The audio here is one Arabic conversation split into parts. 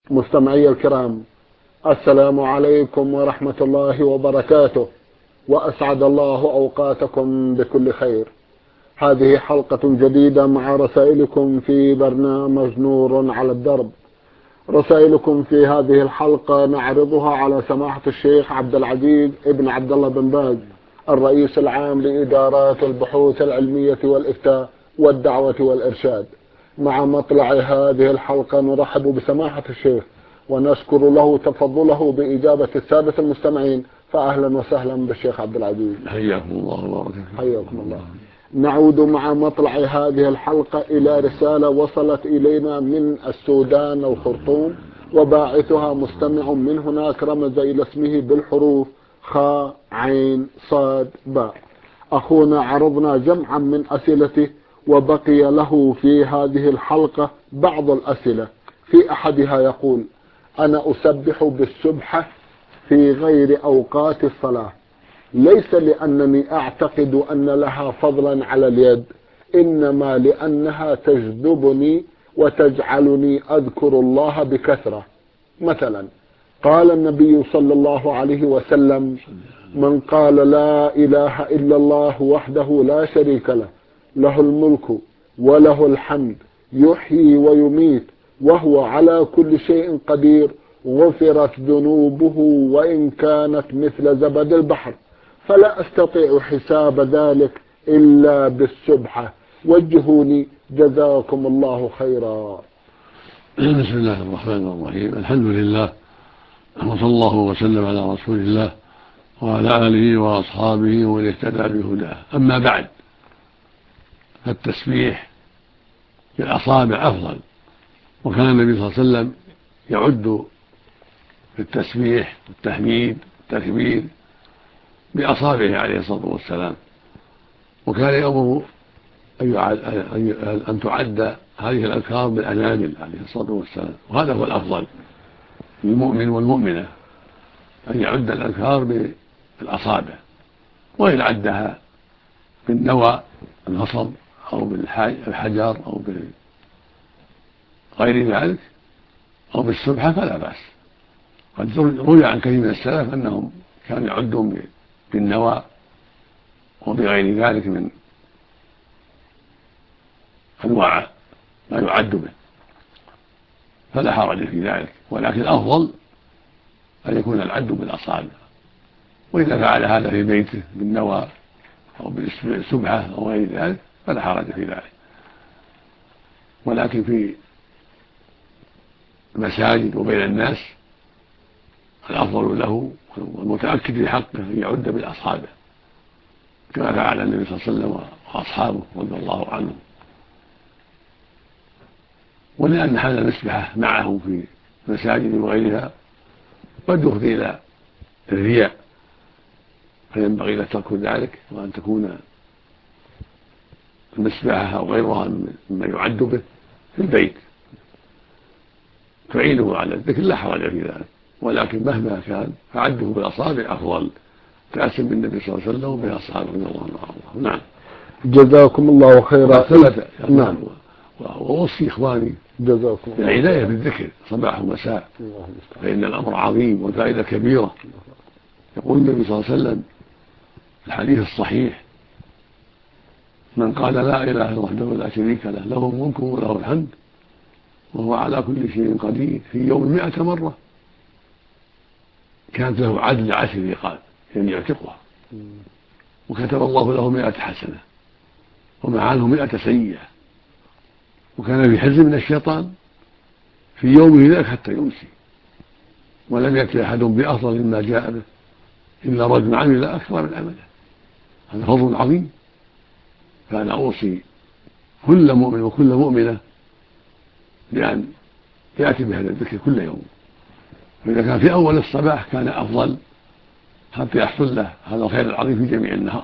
مستمعي الكرام، السلام عليكم ورحمة الله وبركاته، وأسعد الله أوقاتكم بكل خير. هذه حلقة جديدة مع رسائلكم في برنامج نور على الدرب. رسائلكم في هذه الحلقة نعرضها على سماحة الشيخ عبد العزيز ابن عبد الله بن باز، الرئيس العام لإدارات البحوث العلمية والإفتاء والدعوة والإرشاد. مع مطلع هذه الحلقة نرحب بسماحة الشيخ ونشكر له تفضله بإجابة السادة المستمعين، فأهلا وسهلا بالشيخ عبد العزيز. حياكم الله وبارك فيكم. حياكم الله. نعود مع مطلع هذه الحلقة إلى رسالة وصلت إلينا من السودان الخرطوم، وباعثها مستمع من هناك رمز إلى اسمه بالحروف خاء عين صاد باء. أخونا عرضنا جمعا من أسئلته، وبقي له في هذه الحلقة بعض الأسئلة. في أحدها يقول: أنا أسبح بالسبحة في غير أوقات الصلاة، ليس لأنني أعتقد أن لها فضلا على اليد، إنما لأنها تجذبني وتجعلني أذكر الله بكثرة. مثلا قال النبي صلى الله عليه وسلم: من قال لا إله إلا الله وحده لا شريك له، له الملك وله الحمد، يحيي ويميت وهو على كل شيء قدير، غفرت ذنوبه وإن كانت مثل زبد البحر، فلا أستطيع حساب ذلك إلا بالسبحة، وجهوني جزاكم الله خيرا. بسم الله الرحمن الرحيم. الحمد لله، وصلى الله وسلم على رسول الله وعلى آله وأصحابه ومن اهتدى بهداه. أما بعد، فالتسبيح بالأصابع أفضل، وكان النبي صلى الله عليه وسلم يعد في التسبيح والتحميد والتكبير بأصابعه عليه الصلاة والسلام، وكان يأمر أن تعد هذه الأذكار بالأنامل عليه الصلاة والسلام، وهذا هو الأفضل للمؤمن والمؤمنة، أن يعد الأذكار بالأصابع، وإن عدها بالنوى النصب أو بالحجر أو بغير ذلك أو بالسبحة فلا بأس. قد روي عن كثير من السلف أنهم كانوا يعدون بالنوى وبغير ذلك من أنواع ما يعد به، فلا حرج في ذلك، ولكن الأفضل أن يكون العد بالأصابع، وإذا فعل هذا في بيته بالنوى أو بالسبحة أو غير ذلك فلا حرج في ذلك. ولكن في المساجد وبين الناس الأفضل له والمتأكد في حقه أن يعد بالأصابع، كما فعل النبي صلى الله عليه وسلم وأصحابه رضي الله عنهم. ولأن حمل المسبحة معه في المساجد وغيرها قد يفضي إلى الرياء، فينبغي له ترك ذلك، وأن تكون المسبحة أو غيرها مما يعد به في البيت تعينه على الذكر، لا حرج في ذلك، ولكن مهما كان فعده بالأصابع أفضل، تأسم بالنبي صلى الله عليه وسلم وبأصحابه رضي الله عنهم. نعم، جزاكم الله خيرا. نعم. وأوصي إخواني جزاكم الله العناية بالذكر صباح ومساء، فإن الأمر عظيم والفائدة كبيرة. يقول النبي صلى الله عليه وسلم في الحديث الصحيح: من قال لا إله إلا الله وحده لا شريك له، له الملك وله الحمد وهو على كل شيء قدير، في يوم 100 مرة، كانت له عدل 10 رقاب، يعني يعتقها، وكتب الله له 100 حسنة ومع عنه 100 سيئة، وكان في حزن من الشيطان في يومه ذاك حتى يمسي، ولم يأتي أحد بأفضل مما جاء به إلا رجل عمل أكثر من عمله. هذا فضل عظيم، فأنا أوصي كل مؤمن وكل مؤمنة بأن يأتي بهذا الذكر كل يوم، وإذا كان في أول الصباح كان أفضل حتى يحصل له هذا الخير العظيم في جميع النهار.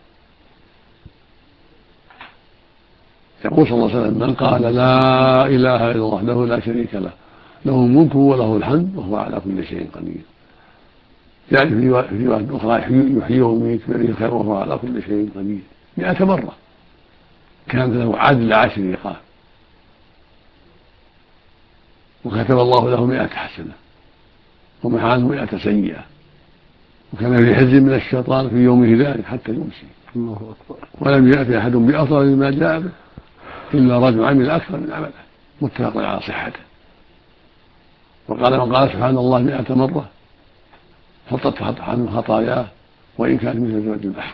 يقول صلى الله عليه وسلم: من قال لا إله إلا الله وحده لا شريك له، له الملك وله الحمد وهو على كل شيء قدير. يعني في رواية أخرى: يحيي ويميت بيده الخير وهو على كل شيء قدير، 100 مرة، كانت له عدل 10 رقاب. وكتب الله له 100 حسنة ومحى عنه 100 سيئة، وكان في حزب من الشيطان في يومه ذلك حتى يمسي. الله أكبر. ولم يأتي أحد بأفضل مما جاء به إلا رجل عمل أكثر من عمله، متفق على صحته. وقال من قال سبحان الله 100 مرة حطت عنه خطاياه وإن كانت مثل زبد البحر،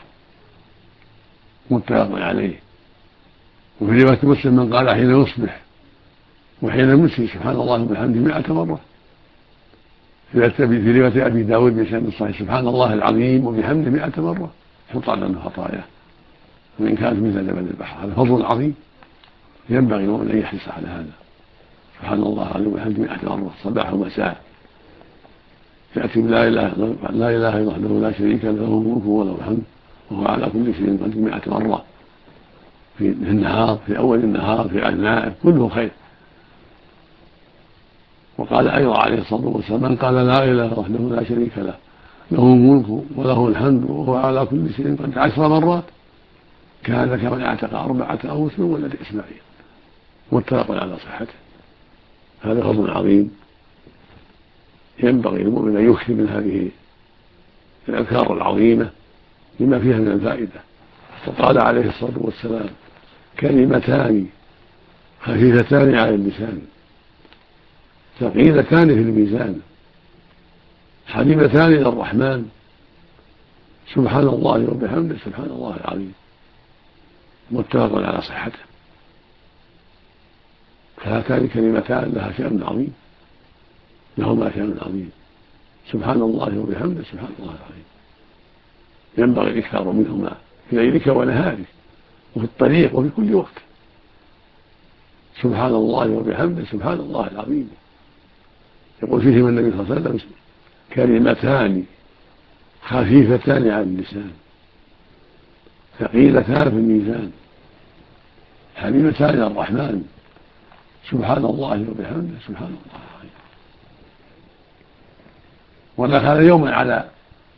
متفق عليه. وفي رواية مسلم من قال حين يصبح وحين يمسي سبحان الله وبحمده 100 مرة. في رواية أبي داود بسند الصحيح سبحان الله العظيم وبحمده 100 مرة حط عنه خطاياه وإن كانت مثل زبد البحر. هذا فضل عظيم ينبغي المؤمن أن يحرص على هذا. سبحان الله العظيم وبحمده 100 مرة صباح ومساء. يأتي لا إله إلا وحده لا شريك له الملك وله الحمد وهو على كل شيء قدير 100 مرة في النهار، في أول النهار، في أثناءه، كله خير. وقال أيضا عليه الصلاة والسلام من قال لا إله وحده لا شريك له له الملك وله الحمد وهو على كل شيء قدير 10 مرات كان كمن اعتق 4 أنفس من ولد إسماعيل، متفق على صحته. هذا فضل عظيم ينبغي للمؤمن أن يكثر من هذه الأذكار العظيمة لما فيها من الفائدة. وقال عليه الصلاة والسلام كلمتان خفيفتان على اللسان ثقيلتان في الميزان حبيبتان إلى الرحمن سبحان الله وبحمده سبحان الله العظيم، متفق على صحته. فهاتان كلمتان لها شأن عظيم، لهما شأن عظيم، سبحان الله وبحمده سبحان الله العظيم. ينبغي الإكثار منهما في ليلك ونهارك وفي الطريق وفي كل وقت. سبحان الله وبحمده سبحان الله العظيم. يقول فيهما النبي صلى الله عليه وسلم كلمتان خفيفتان على اللسان ثقيلتان في الميزان حبيبتان إلى الرحمن سبحان الله وبحمده سبحان الله العظيم. ودخل يوما على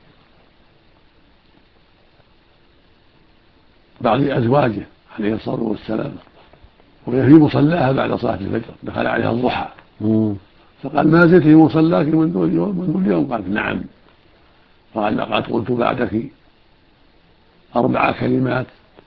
بعض أزواجه عليه الصلاة والسلام وهي في مصلاها بعد صلاة الفجر، دخل عليها الضحى فقال ما زلت في مصلاك منذ اليوم؟ قالت نعم. قال لقد قلت بعدك 4 كلمات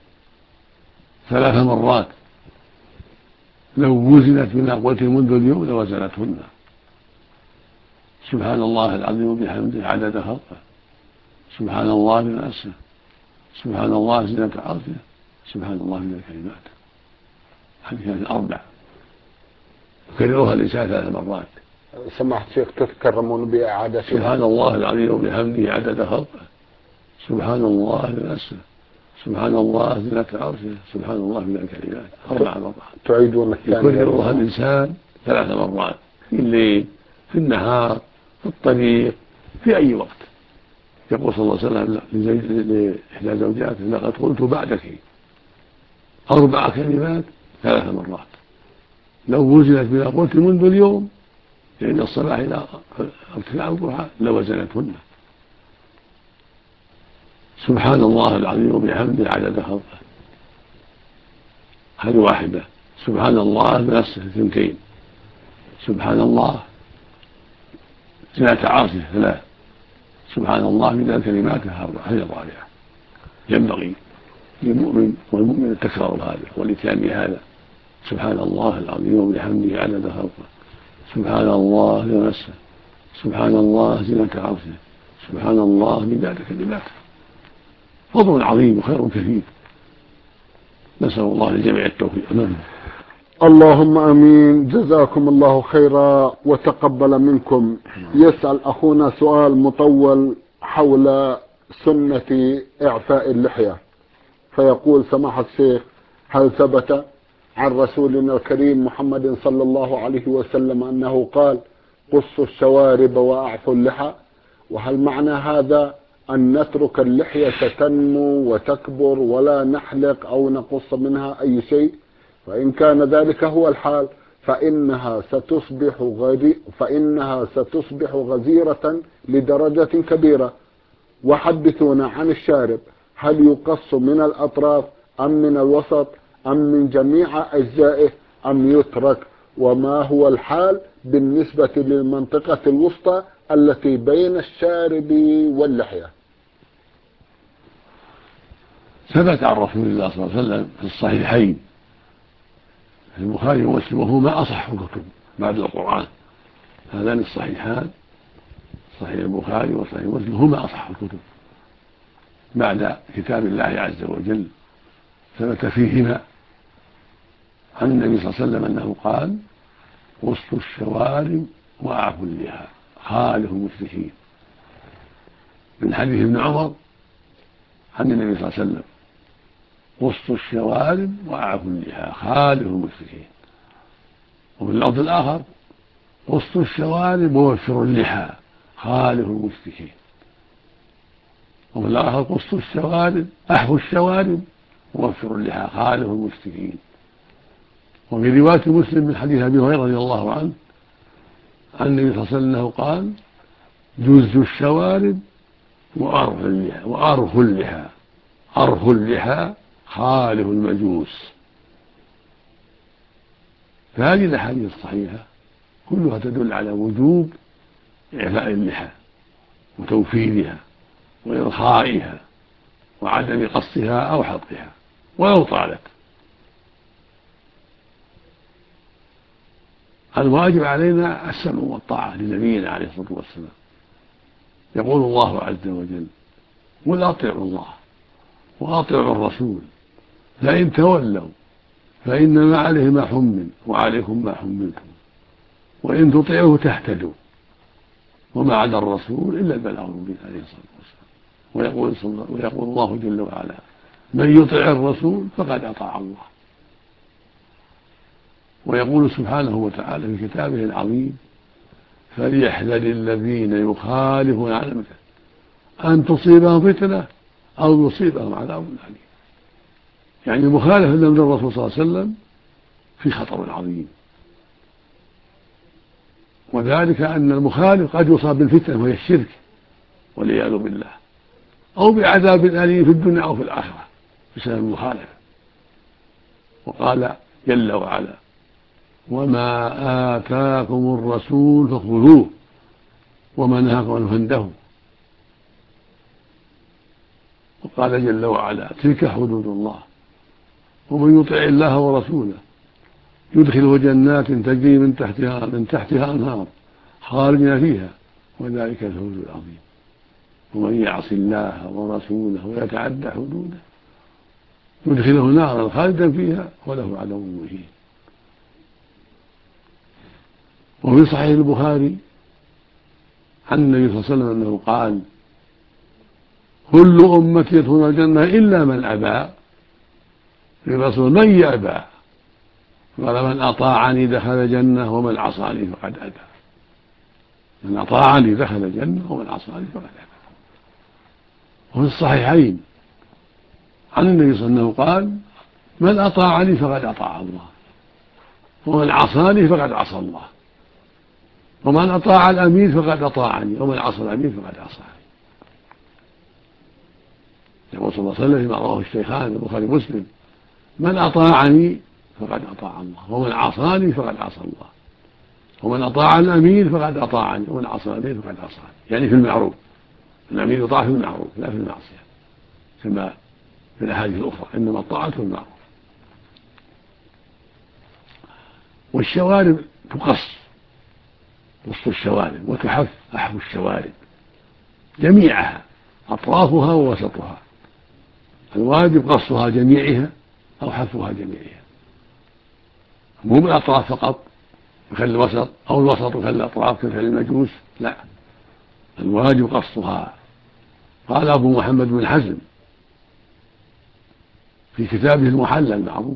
3 مرات لو وزنت بما قلت منذ اليوم لوزنتهن سبحان الله العظيم وبحمده عدد خلقه سبحان الله بنفسه سبحان الله زينة عرشه سبحان الله من الكلمات. هذه 4 يكررها الإنسان 3 مرات. سمحت شيخ تتكرمون بإعادة سبحان الله العظيم وبحمده عدد خلقه سبحان الله بنفسه سبحان الله زينة عرشه سبحان الله من الكلمات. 4 مرات تعيدون الثانية يكررها الإنسان 3 مرات في الليل في النهار في الطريق في أي وقت. يقول صلى الله عليه وسلم لإحدى زوجاته لقد قلت بعدك 4 كلمات 3 مرات لو وزنت بما قلت منذ اليوم عند الصباح إلى ارتفاع الضحى لوزنتهن سبحان الله العظيم وبحمده عدد خلقه هذه 1. سبحان الله بنفسه 2. سبحان الله زينة عرشه 3. سبحان الله من الكلمات 4. هذه 4. ينبغي للمؤمن والمؤمن تكرار هذا والاتيان بهذا سبحان الله العظيم وبحمده عدد خلقه سبحان الله بنفسه سبحان الله زينة عرشه سبحان الله مداد كلماته. فضل عظيم وخير كثير. نسأل الله للجميع التوفيق. اللهم امين. جزاكم الله خيرا وتقبل منكم. يسأل اخونا سؤال مطول حول سنة اعفاء اللحية، فيقول سماحة الشيخ هل ثبت عن رسولنا الكريم محمد صلى الله عليه وسلم انه قال قصوا الشوارب واعفوا اللحى؟ وهل معنى هذا ان نترك اللحية تنمو وتكبر ولا نحلق او نقص منها اي شيء؟ فإن كان ذلك هو الحال فإنها ستصبح غزيرة لدرجة كبيرة. وحدثونا عن الشارب، هل يقص من الأطراف أم من الوسط أم من جميع أجزائه أم يترك؟ وما هو الحال بالنسبة للمنطقة الوسطى التي بين الشارب واللحية؟ ثبت عن رسول الله صلى الله عليه وسلم في الصحيحين في البخاري ومسلم، وهما أصح الكتب بعد القرآن. هذان الصحيحان صحيح البخاري وصحيح مسلم هما أصح الكتب بعد كتاب الله عز وجل. ثبت فيهما عن النبي صلى الله عليه وسلم أنه قال: وسط الشوارب وأعفوا اللحى خالف المشركين. من حديث ابن عمر عن النبي صلى الله عليه وسلم: وسط الشوارب وأعفوا اللحى خالف المشركين. وفي اللفظ الآخر: وسط الشوارب ووفروا اللحى خالف المشركين. وفي الآخر: وسط الشوارب أحفوا الشوارب ووفروا اللحى خالف المشركين. وفي رواية مسلم من حديث أبي هريرة رضي الله عنه عن النبي صلى الله عليه وسلم أنه قال: جز الشوارب وأرخوا اللحى أرخوا اللحى خالف المجوس. فهذه الأحاديث الصحيحة كلها تدل على وجوب إعفاء اللحى وتوفيرها وإرخائها وعدم قصها أو حلقها ولو طالت. الواجب علينا السمع والطاعة لنبينا عليه الصلاة والسلام. يقول الله عز وجل: قل أطيعوا الله وأطيعوا الرسول فإن تولوا فإنما عليه ما حمل وعليكم ما حملتم وإن تطيعوه تهتدوا وما على الرسول إلا البلاغ المبين عليه الصلاة والسلام. ويقول الله جل وعلا: من يطع الرسول فقد أطاع الله. ويقول سبحانه وتعالى في كتابه العظيم: فليحذر الذين يخالفون عن أمره أن تصيبهم فتنة أو يصيبهم عذاب أليم. يعني المخالفة لأمر الرسول صلى الله عليه وسلم في خطر عظيم، وذلك أن المخالف قد يصاب بالفتنة وهي الشرك والعياذ بالله، أو بعذاب أليم في الدنيا أو في الآخرة بسبب المخالفة. وقال جل وعلا: وما آتاكم الرسول فخذوه وما نهاكم عنه فانتهوا. وقال جل وعلا: تلك حدود الله ومن يطع الله ورسوله يدخله جنات تجري من تحتها أنهار خالدين فيها وذلك الفوز العظيم. ومن يعص الله ورسوله ويتعدى حدوده يدخله نارا خالدا فيها وله عذاب مهين. وفي صحيح البخاري عن النبي صلى الله عليه وسلم أنه قال: كل أمتي يدخلون الجنة إلا من أبى. الرسول: من يأبى؟ قال: من أطاعني دخل الجنة ومن عصاني فقد أبى. من أطاعني دخل الجنة ومن عصاني فقد أبى. وفي الصحيحين عن النبي صلى الله عليه وسلم قال: من أطاعني فقد أطاع الله ومن عصاني فقد عصى الله ومن أطاع الأمير فقد أطاعني ومن عصى الأمير فقد عصاني. يقول صلى الله عليه وسلم فيما رواه الشيخان البخاري ومسلم: من أطاعني فقد أطاع الله ومن عصاني فقد عصى الله ومن أطاع الأمير فقد أطاعني ومن عصى الأمير فقد عصاني. يعني في المعروف، الأمير يطاع في المعروف لا في المعصية كما في الأحاديث الأخرى، إنما الطاعة في المعروف. والشوارب تقص وسط الشوارب وتحف أحف الشوارب جميعها أطرافها ووسطها. الواجب قصها جميعها أو حفها جميعها، مو بالأطراف فقط مثل الوسط أو الوسط مثل الأطراف مثل المجوس، لا، الواجب قصها. قال أبو محمد بن حزم في كتابه المحلى المعروف: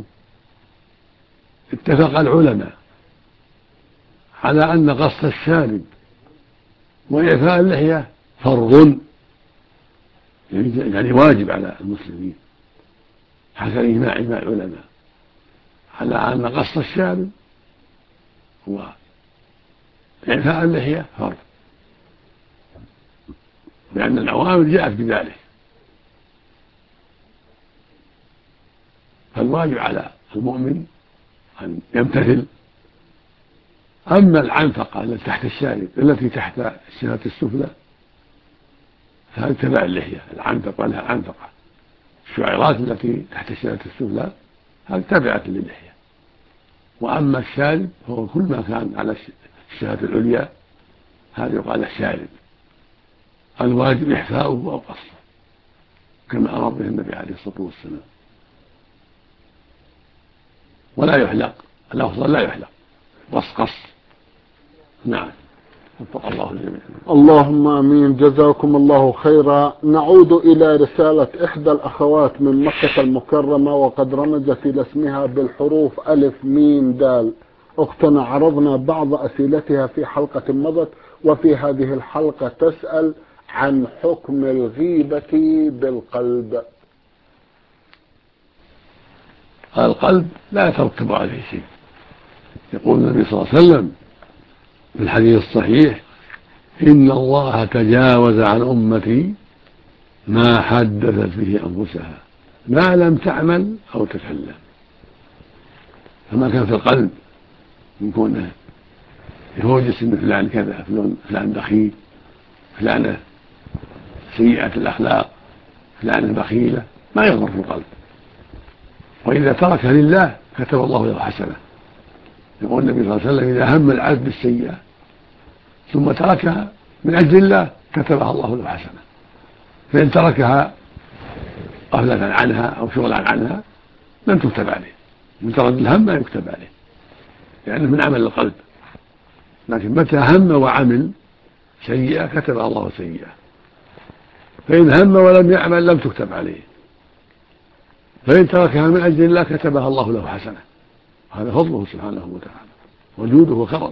اتفق العلماء على أن قص الشارب وإعفاء اللحية فرض، يعني واجب على المسلمين، حسب إجماع العلماء على أن قص الشارب وإعفاء اللحية فرض، لأن الأوامر جاءت بذلك. فالواجب على المؤمن أن يمتثل أما العنفقة التي تحت الشارب التي تحت الشفة السفلى فهذه تبع اللحية. العنفقة لها عنفقة، الشعيرات التي تحت الشفة السفلى هذه تابعة للحية. وأما الشارب فهو كل ما كان على الشفة العليا هذا يقال له شارب، الواجب إحفاؤه أو قصه كما أمر به النبي عليه الصلاة والسلام. ولا يحلق، الأفضل لا يحلق، قص. نعم، وفق الله الجميع. اللهم آمين. جزاكم الله خيرا. نعود إلى رسالة إحدى الأخوات من مكة المكرمة، وقد رمزت إلى اسمها بالحروف ألف ميم دال. أختنا عرضنا بعض أسئلتها في حلقة مضت، وفي هذه الحلقة تسأل عن حكم الغيبة بالقلب. القلب لا يترتب عليه شيء. يقول النبي صلى الله عليه وسلم في الحديث الصحيح: إن الله تجاوز عن أمتي ما حدثت به أنفسها ما لم تعمل أو تكلم. فما كان في القلب من كونه يهوجس إن فلان كذا، فلان بخيل، فلانة سيئة الأخلاق، فلانة بخيلة، ما يظهر في القلب. وإذا ترك لله كتب الله له حسنة. يقول النبي صلى الله عليه وسلم: إذا هم العبد بالسيئة ثم تركها من أجل الله كتبها الله له حسنة. فإن تركها غفلة عنها أو شغلا عنها لم تكتب عليه. مجرد الهم لا يكتب عليه لأنه من عمل القلب. لكن متى هم وعمل سيئة كتبها الله سيئة. فإن هم ولم يعمل لم تكتب عليه. فإن تركها من أجل الله كتبها الله له حسنة. هذا فضله سبحانه وتعالى وجوده وكرمه.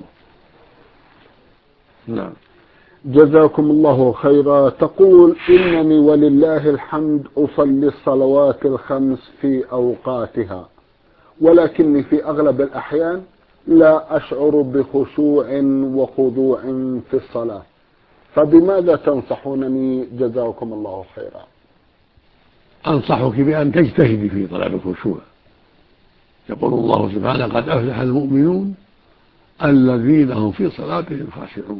نعم. جزاكم الله خيرا. تقول: إنني ولله الحمد أصلي الصلوات الخمس في أوقاتها، ولكني في أغلب الأحيان لا أشعر بخشوع وخضوع في الصلاة، فبماذا تنصحونني جزاكم الله خيرا؟ أنصحك بأن تجتهدي في طلب الخشوع. يقول الله سبحانه: قد أفلح المؤمنون الذين هم في صلاتهم خاشعون.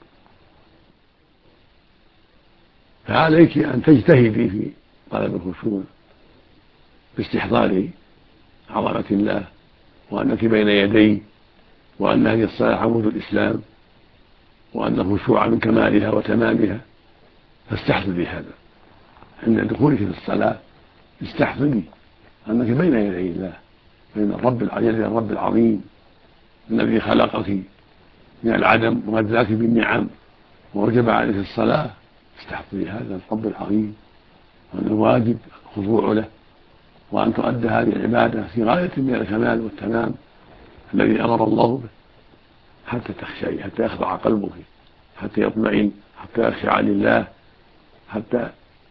فعليك أن تجتهدي في طلب الخشوع باستحضار عظمة الله وأنك بين يديه، وأن هذه الصلاة عمود الإسلام، وأن الخشوع من كمالها وتمامها. فاستحضري هذا عند دخولك في الصلاة. استحضري أنك بين يدي الله، بين الرب العظيم الذي خلقك من العدم وغذاك بالنعم ووجب عليك الصلاة. استحضري هذا الرب العظيم، وأن الواجب الخضوع له، وأن تؤدى هذه العبادة في غاية من الكمال والتمام الذي أمر الله به، حتى تخشعي، حتى يخضع قلبك، حتى يطمئن، حتى يخشع لله، حتى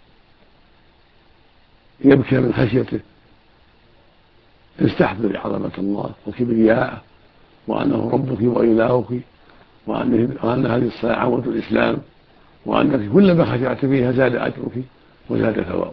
يبكي من خشيته. استحضري عظمة الله وكبرياءه، وأنه ربك وإلهك، وأن هذه الصلاة عمود الإسلام، وأنك كلما خشعت فيها زاد أجرك وزاد ثوابك.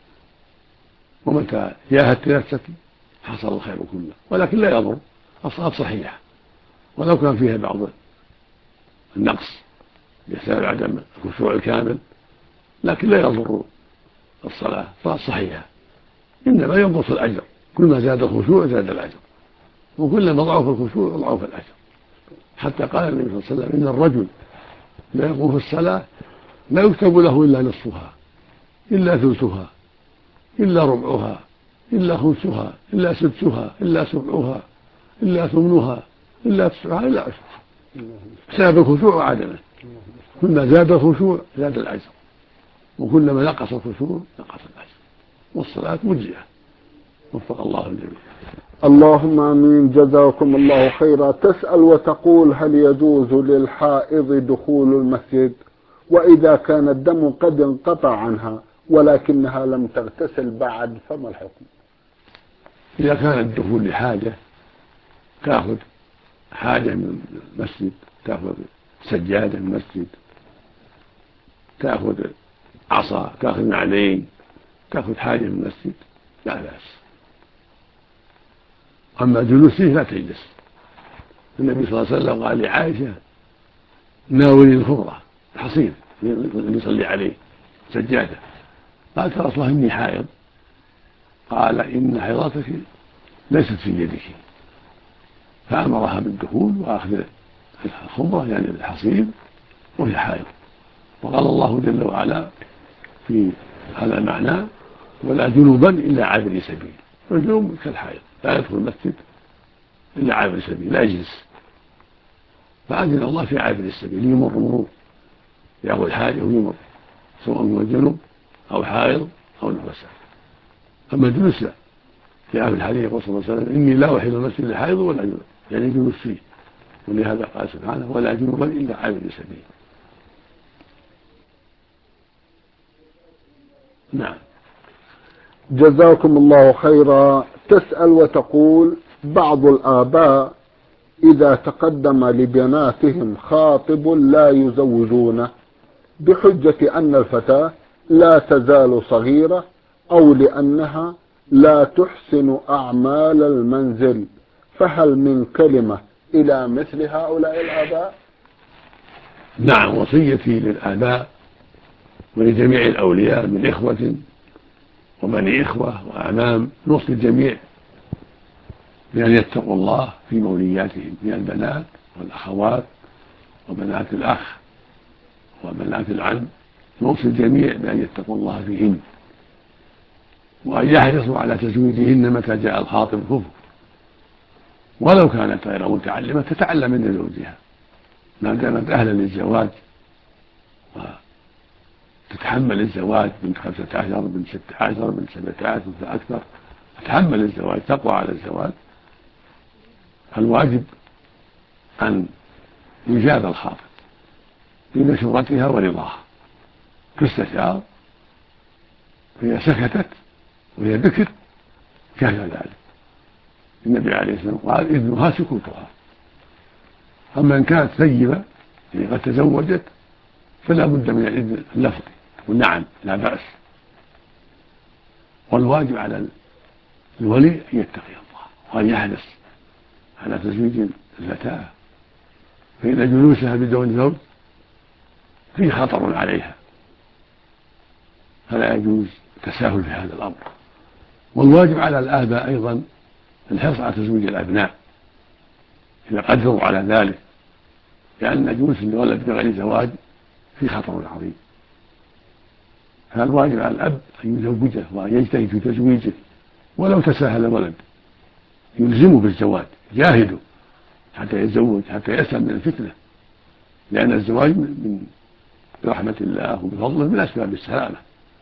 ومتى جاهدت نفسك حصل الخير كله. ولكن لا يضر، الصلاة صحيحة ولو كان فيها بعض النقص بسبب عدم الخشوع الكامل، لكن لا يضر الصلاة صحيحة. إنما ينقص الأجر، كلما زاد الخشوع زاد الأجر، وكلما ضعف الخشوع ضعف الأجر. حتى قال النبي صلى الله عليه وسلم: إن الرجل لا يقوم في الصلاة لا يكتب له إلا نصفها، إلا ثلثها، إلا ربعها، إلا خمسها، إلا سدسها، إلا سبعها، إلا ثمنها، إلا تسعها، إلا عشرها، بسبب الخشوع وعدمه. كلما زاد الخشوع زاد الأجر، وكلما نقص الخشوع نقص الأجر. والصلاة مجزئة. وفق الله الجميع. اللهم آمين. جزاكم الله خيرا. تسأل وتقول: هل يجوز للحائض دخول المسجد؟ وإذا كان الدم قد انقطع عنها ولكنها لم تغتسل بعد فما الحكم؟ إذا كان الدخول لحاجة تأخذ حاجة من المسجد، تأخذ سجادة من المسجد، تأخذ عصا، تأخذ نعلين، تأخذ حاجة من المسجد، لا بأس. أما جلوسه لا تجلس، النبي صلى الله عليه وسلم قال لعائشة: ناولي الخمرة الحصير يصلي عليه سجادة. قالت: يا رسول الله إني حائض. قال: إن حيضتك ليست في يدك. فأمرها بالدخول وأخذ الخمرة يعني الحصير وهي حائض. وقال الله جل وعلا في هذا المعنى: ولا جنوبا إلا عابر سبيل. والجنوب كالحائض لا يدخل المسجد إلا عابر سبيل لا يجلس. فأذن الله في عابر السبيل يمر مرور يأخذ حاجة ويمر، سواء هو جنوب أو حائض أو نفسه. أما الجلوس لا. جاء في الحديث يقول صلى الله عليه وسلم: إني لا أحل المسجد الحائض ولا جنوب، يعني جلوس فيه. ولهذا قال سبحانه: ولا جنوبا إلا عابر سبيل. نعم. جزاكم الله خيرا. تسأل وتقول: بعض الآباء إذا تقدم لبناتهم خاطب لا يزوجونه بحجة أن الفتاة لا تزال صغيرة أو لأنها لا تحسن أعمال المنزل، فهل من كلمة إلى مثل هؤلاء الآباء؟ نعم، وصيتي للآباء ولجميع الأولياء من إخوة وبني إخوة وأعمام، نوصي الجميع بأن يتقوا الله في مولياتهم من البنات والأخوات وبنات الأخ وبنات العم. نوصي الجميع بأن يتقوا الله فيهن، وأن يحرصوا على تزويجهن متى جاء الخاطب كفر، ولو كانت غير متعلمة تتعلم من زوجها ما دامت أهلا للزواج وتتحمل الزواج من 15 من 16 من 17 فأكثر، تتحمل الزواج تقوى على الزواج. الواجب أن يجاب الخاطب بمشورتها ورضاها، تستشار، فإذا سكتت وهي بكر كان ذلك. النبي عليه الصلاة والسلام قال: إذنها سكوتها. أما إن كانت ثيبة يعني قد تزوجت فلا بد من الإذن اللفظي، تقول: نعم لا بأس. والواجب على الولي أن يتقي الله وأن يحرص على تزويج الفتاة، فإن جلوسها بدون زوج فيه خطر عليها، فلا يجوز التساهل في هذا الأمر. والواجب على الآباء أيضا الحرص على تزويج الأبناء إذا قدروا على ذلك، لأن جلوس الولد بغير زواج فيه خطر عظيم. فالواجب على الأب أن يزوجه وأن يجتهد في تزويجه، ولو تساهل الولد يلزمه بالزواج، جاهده حتى يتزوج حتى يسلم من الفتنة، لأن الزواج من برحمة الله وبفضله من أسباب السلامة.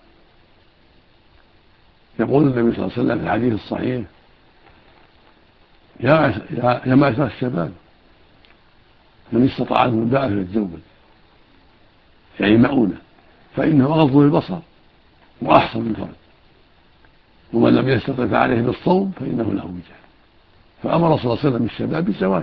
يقول النبي صلى الله عليه وسلم في الحديث الصحيح: يا معشر الشباب من استطاع منكم الباءة فليتزوج، يعني مؤونة، فإنه أغض للبصر وأحصن للفرج، ومن لم يستطع فعليه بالصوم فإنه له وجاء. فأمر صلى الله عليه وسلم الشباب بالزواج،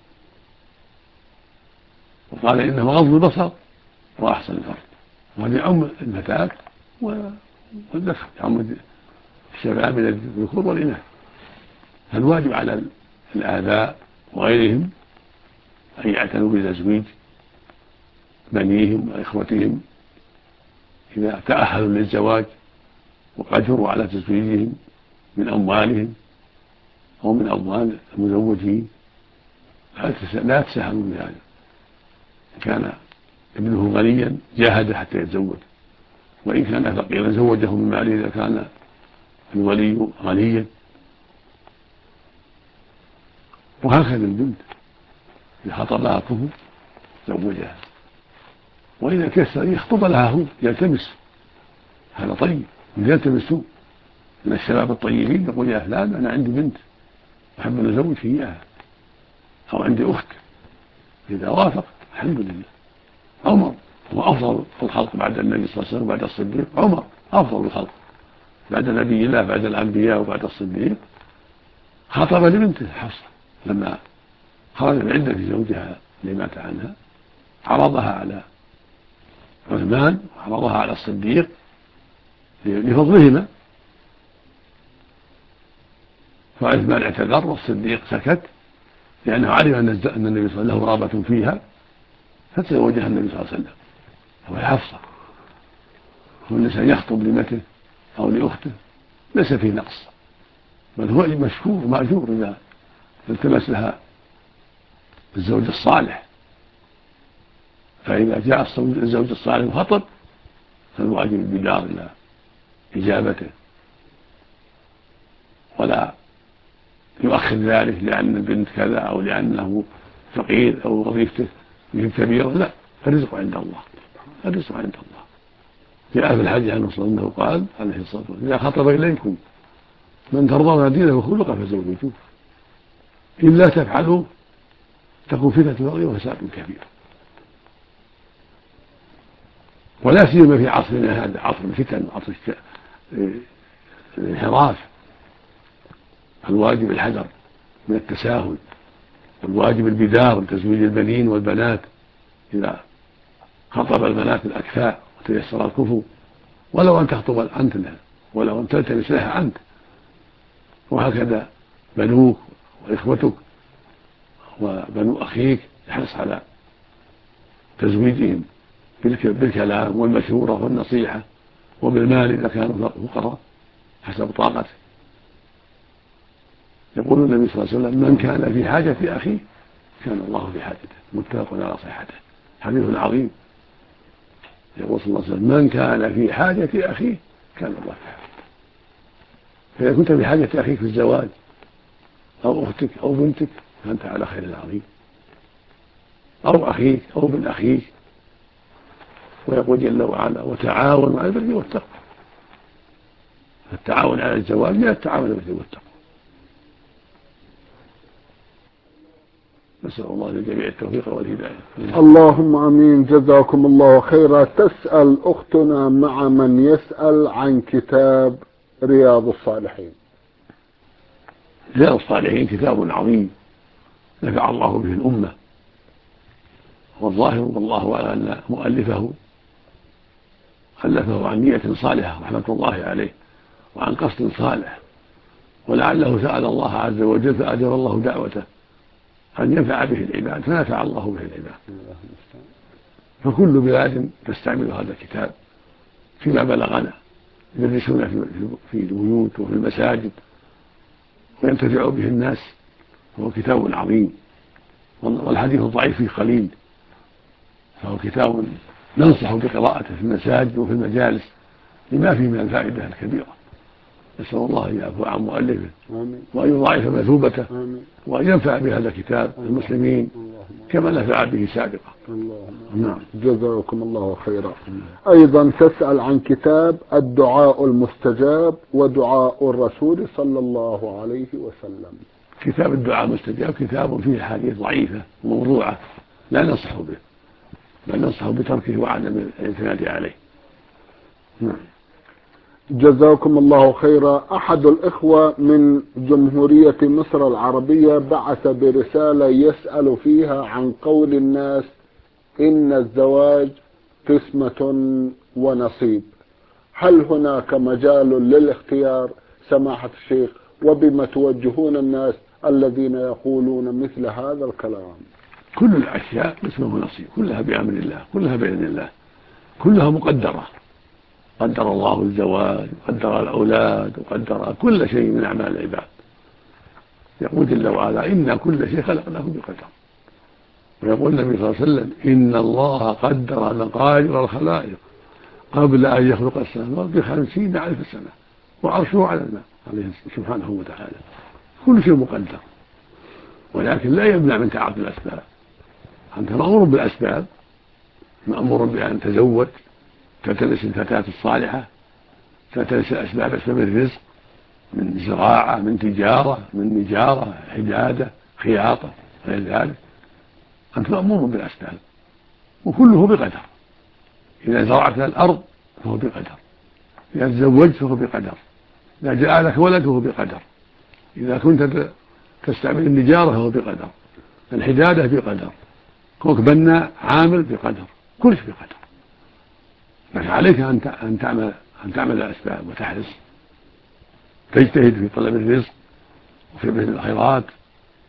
وقال: إنه أغض للبصر وأحصن للفرج. وهذا يعم الفتاة والذكر، يعم الشباب من الذكور والإناث. فالواجب على الآباء وغيرهم أن يعتنوا بتزويج بنيهم وإخوتهم إذا تأهلوا للزواج وقدروا على تزويجهم من أموالهم أو من أموال المزوجين، لا يتساهلوا بهذا. إن كان ابنه غنيا جاهد حتى يتزوج، وإن كان فقيرا زوجه من ماله إذا كان الولي غنيا. وهكذا البنت إذا خطبها كفر زوجها، وإذا كسر يخطب لها هو يلتمس، هذا طيب يلتمس من الشباب الطيبين، يقول: يا فلان أنا عندي بنت أحب أن أزوجك إياها، أو عندي أخت. إذا وافق الحمد لله. عمر هو أفضل الخلق بعد النبي صلى الله عليه وسلم وبعد الصديق. عمر أفضل الخلق بعد نبي الله بعد الأنبياء وبعد الصديق، خطب لبنته حفصة لما خرج من عدة زوجها اللي مات عنها، عرضها على عثمان وعرضها على الصديق لفضلهما، فعثمان اعتذر والصديق سكت، لأنه علم أن النبي صلى الله عليه وسلم له رغبة فيها فتزوجها النبي صلى الله عليه وسلم. هو حفصة، والإنسان يخطب لابنته أو لأخته ليس فيه نقص، بل هو مشكور مأجور إذا التمس لها الزوج الصالح. فإذا جاء الزوج الصالح وخطب فالواجب البدار إلى إجابته، ولا يؤخر ذلك لأن البنت كذا أو لأنه فقير أو وظيفته بهم كبيرة. لا، الرزق عند الله، الرزق عند الله. جاء في الحديث عن رسول الله قال عليه الصلاة والسلام: إذا خطب إليكم من ترضون دينه وخلقه فزوجوه، إلا تفعلوا تكون فتنة في الأرض وفساد كبير. ولا سيما في عصرنا هذا، عصر الفتن وعصر الانحراف، الواجب الحذر من التساهل، والواجب البدار من تزويج البنين والبنات إذا خطب البنات الأكفاء وتيسر الكفو، ولو أن تخطب أنت لها، ولو أن تلتمس لها أنت. وهكذا بنوك وإخوتك وبنو أخيك يحرص على تزويجهم بالكلام والمشورة والنصيحة، وبالمال إذا كانوا فقراء حسب طاقته. يقول النبي صلى الله عليه وسلم: من كان في حاجة أخيه كان الله في حاجته. متفق على صحته، حديث عظيم. يقول صلى الله عليه وسلم: من كان في حاجة أخيه كان الله في حاجته. فإذا كنت في حاجة أخيك في الزواج أو أختك أو بنتك فأنت على خير عظيم، أو أخيك أو ابن أخيك. ويقول جل وعلا: وتعاونوا على البر والتقوى. التعاون على الزواج من التعاون على البر والتقوى. نسأل الله للجميع التوفيق والهداية. اللهم امين. جزاكم الله خيرا. تسأل اختنا مع من يسأل عن كتاب رياض الصالحين. رياض الصالحين كتاب عظيم نفع الله به الأمة، والظاهر والله أعلم أن مؤلفه ألفه عن نية صالحة رحمة الله عليه وعن قصد صالح، ولعله سأل الله عز وجل فأجر الله دعوته أن ينفع به العباد فنفع الله به العباد. فكل بلاد تستعمل هذا الكتاب فيما بلغنا، يدرسون في البيوت وفي المساجد وينتفع به الناس. هو كتاب عظيم، والحديث الضعيف فيه قليل، فهو كتاب ننصح بقراءته في المساجد وفي المجالس لما فيه من الفائدة الكبيرة. نسأل الله أن يعفو عن مؤلفه وأن يضاعف مثوبته وأن ينفع بهذا الكتاب المسلمين كما نفع به سابقا. نعم. جزاكم الله خيرا. أيضا تسأل عن كتاب الدعاء المستجاب ودعاء الرسول صلى الله عليه وسلم. كتاب الدعاء المستجاب كتاب فيه حديث ضعيفة موضوعة لا ننصح به، بل ننصح بتركه وعدم الاعتماد عليه. نعم. جزاكم الله خيرا. أحد الإخوة من جمهورية مصر العربية بعث برسالة يسأل فيها عن قول الناس إن الزواج قسمة ونصيب. هل هناك مجال للاختيار سماحة الشيخ؟ وبما توجهون الناس الذين يقولون مثل هذا الكلام؟ كل الأشياء قسمة ونصيب، كلها بأمر الله، كلها بإذن الله، كلها مقدرة. قدر الله الزواج وقدر الأولاد وقدر كل شيء من أعمال العباد. يقول جل وعلا: إن كل شيء خلقناه بقدر. ويقول النبي صلى الله عليه وسلم: إن الله قدر مقادير الخلائق قبل أن يخلق السماوات ب50,000 سنة وعرشه على الماء عليه سبحانه وتعالى. كل شيء مقدر، ولكن لا يمنع من تعاطي الأسباب. أنت مأمور بالأسباب، مأمور بأن تزوج، تلتمس الفتاة الصالحة، تلتمس الأسباب، أسباب الرزق من زراعة، من تجارة، من نجارة، حدادة، خياطة، غير ذلك. أنت مأمور بالأسباب وكله بقدر. إذا زرعت الأرض فهو بقدر، إذا تزوجت فهو بقدر، إذا جاء لك ولد فهو بقدر، إذا كنت تستعمل النجارة فهو بقدر، الحدادة بقدر، كونك بناء عامل بقدر، كل شيء بقدر. لكن عليك أن تعمل الأسباب وتحرص، تجتهد في طلب الرزق وفي بذل الخيرات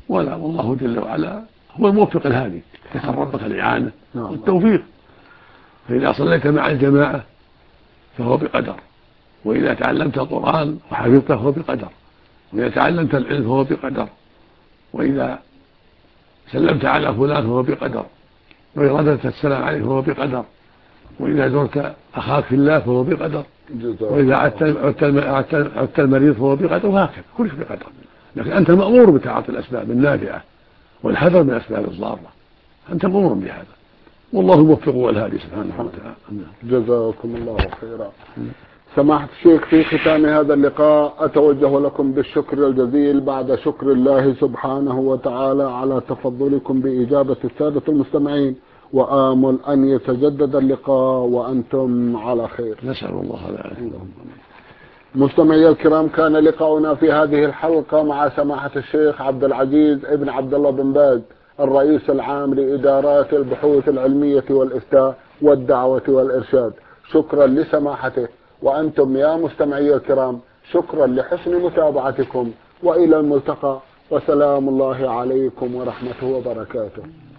ولا، والله جل وعلا هو الموفق الهادي، يسأل ربك الإعانة والتوفيق. فإذا صليت مع الجماعة فهو بقدر، وإذا تعلمت القرآن وحفظته فهو بقدر، وإذا تعلمت العلم فهو بقدر، وإذا سلمت على فلان فهو بقدر، وإذا رددت السلام عليه فهو بقدر، وإذا زرت أخاك في الله فهو بقدر، وإذا عدت المريض فهو بقدر، وهكذا كل شيء بقدر. لكن أنت مأمور بتعاطي الأسباب النافعة والحذر من الأسباب الضارة، أنت مأمور بهذا، والله الموفق والهادي سبحانه وتعالى. جزاكم الله خيرا. سماحة الشيخ، في ختام هذا اللقاء أتوجه لكم بالشكر الجزيل بعد شكر الله سبحانه وتعالى على تفضلكم بإجابة السادة المستمعين، وآمل أن يتجدد اللقاء وأنتم على خير. نسأل الله ذلك. مستمعي الكرام، كان لقاؤنا في هذه الحلقة مع سماحة الشيخ عبد العزيز ابن عبد الله بن باز، الرئيس العام لإدارات البحوث العلمية والإفتاء والدعوة والإرشاد. شكرا لسماحته، وأنتم يا مستمعي الكرام شكرا لحسن متابعتكم، وإلى الملتقى، وسلام الله عليكم ورحمته وبركاته.